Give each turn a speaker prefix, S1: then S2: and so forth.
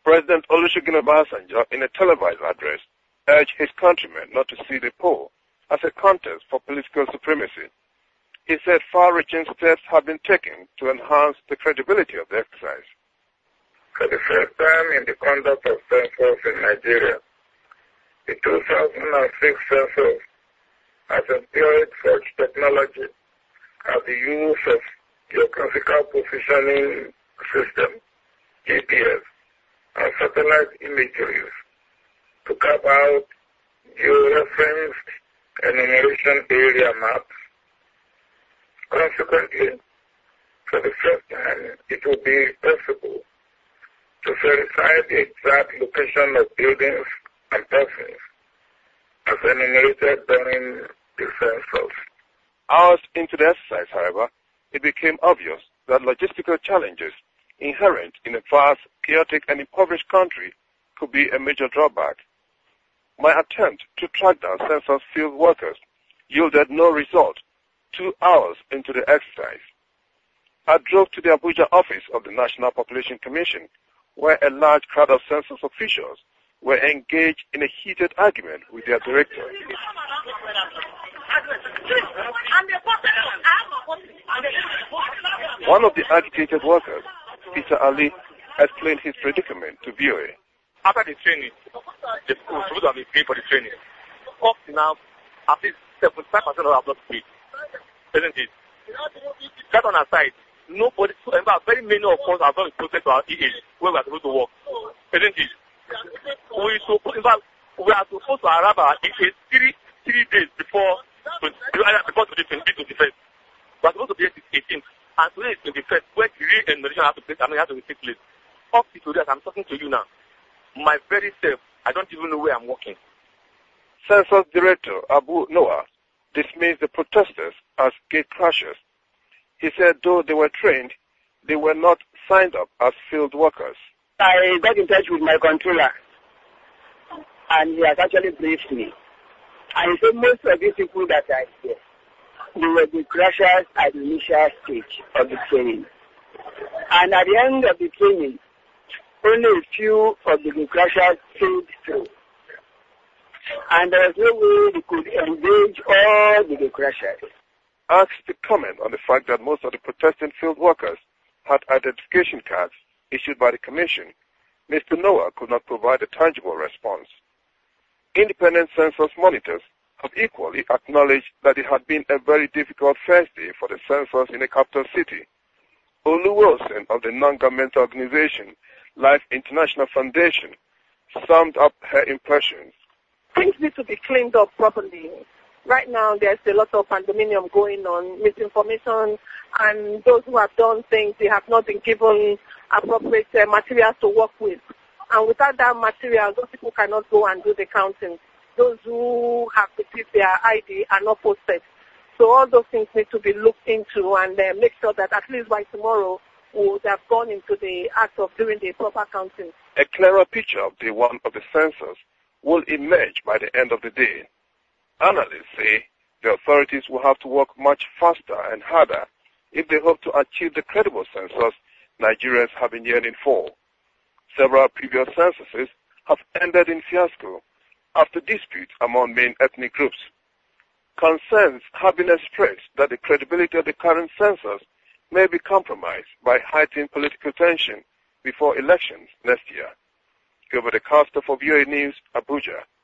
S1: President Olusegun Obasanjo, in a televised address, urged his countrymen not to see the poll as a contest for political supremacy. He said far-reaching steps have been taken to enhance the credibility of the exercise.
S2: For the first time in the conduct of census in Nigeria, the 2006 census has employed such technology as the use of geographical positioning system, GPS, and satellite imageries to carve out georeferenced enumeration area maps. Consequently, for the first time, it will be possible to verify the exact location of buildings and persons as enumerated during the census.
S1: Hours into the exercise, however, it became obvious that logistical challenges inherent in a vast, chaotic, and impoverished country could be a major drawback. My attempt to track down census field workers yielded no result 2 hours into the exercise. I drove to the Abuja office of the National Population Commission, where a large crowd of census officials were engaged in a heated argument with their director. One of the agitated workers, Peter Ali, explained his predicament to VOA.
S3: After the training, the school should have been paid for the training. Up to now, at least 75% of them have not paid. Isn't it? That on our side, nobody, very many of us have not been posted to our EA where we are supposed to work. Isn't it? We are supposed to arrive at our EA three days before the 21st. We are supposed to be at the 18th. And today is 21st, where the real enumeration has to take place. Up to today, as I'm talking to you now, my very self, I don't even know where I'm working.
S1: Census Director Abu Noah dismissed the protesters as gate crashers. He said though they were trained, they were not signed up as field workers.
S4: I got in touch with my controller, and he has actually briefed me. And he said most of these people that are here, they were the crashers at the initial stage of the training. And at the end of the training, only a few of the crashers sailed through. And there was no way they could engage all the crashers.
S1: Asked to comment on the fact that most of the protesting field workers had identification cards issued by the Commission, Mr. Noah could not provide a tangible response. Independent census monitors have equally acknowledged that it had been a very difficult first day for the census in the capital city. Olu Wilson of the non-governmental organization Life International Foundation summed up her impressions.
S5: Things need to be cleaned up properly. Right now, there's a lot of pandemonium going on, misinformation, and those who have done things, they have not been given appropriate materials to work with. And without that material, those people cannot go and do the counting. Those who have received their ID are not posted. So all those things need to be looked into and make sure that at least by tomorrow we would have gone into the act of doing the proper counting.
S1: A clearer picture of day one of the census will emerge by the end of the day. Analysts say the authorities will have to work much faster and harder if they hope to achieve the credible census Nigerians have been yearning for. Several previous censuses have ended in fiasco after disputes among main ethnic groups. Concerns have been expressed that the credibility of the current census may be compromised by heightened political tension before elections next year. Gilbert Acosta for VOA News, Abuja.